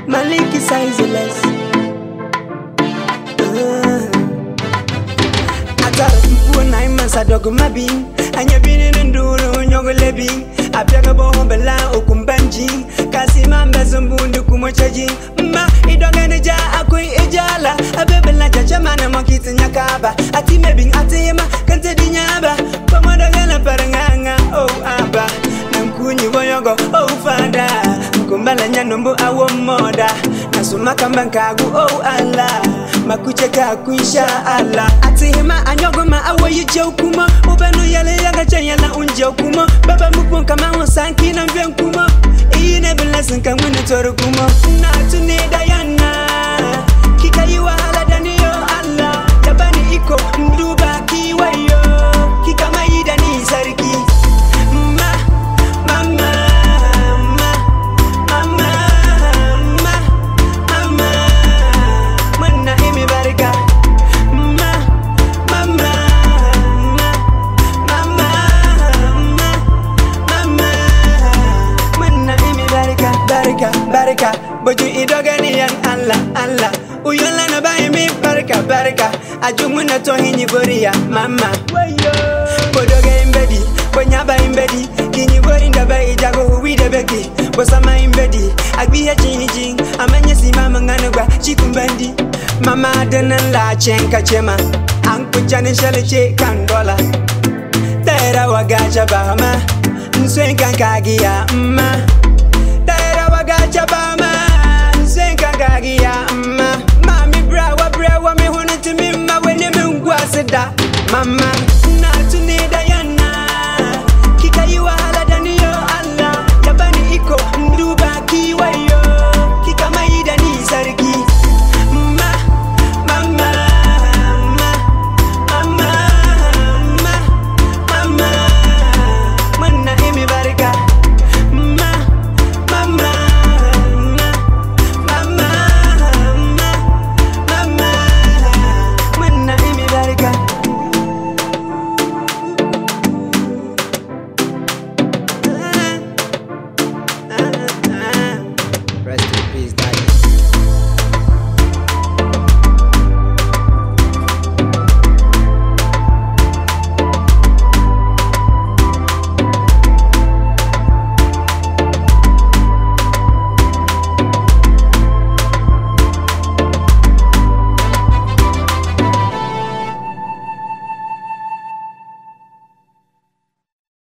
Maliki sizeless. Atara fufu na imasa dogo mabin. Anya bini nduru nyogo lebin. Apiaga boho bela okumbanji. Kasi mamba zumbundu kumochaji. Ma idogane ja akui ejala. Abebela chacha mana mokiti nyakaba. Ati mebing ati yema kante dinyaba. Pamoda paranganga oh aba. Namkunyi boyogo oh fada. Kumbala nyanombo awo moda. Nasuma kambankagu oh Allah. Makucheka kuisha Allah. Ati hima anyogoma awo yijokuma. Ubanu yale yaga chanyala unjokuma. Baba mupon kama onsanki na mvenkuma. Ine blessing kamwini torukuma. Na tunida yana. Kika yiwa hala daniyo Allah. Yabani iko mduba kiwayo. Kika maida ni sariki. Barika, boju idogani yang Allah, Allah. Uyola na bayi mi barika. Ajumuna tohini boria, mama. Bodoga imbedi, bonyaba imbedi. Kini bori ndaba ijago huwide beki. Bosama imbedi, agbiya chinjing. Amanya si mama nganugwa, chikumbandi. Mama adenan la chenka chema. Anku chane shale che kandola. Tera wagaja bahama. Nswenka kagia, mma. Gachabama, Senka Gagia, Mami Brawa, mi hunting me, my winning wasida, Mama.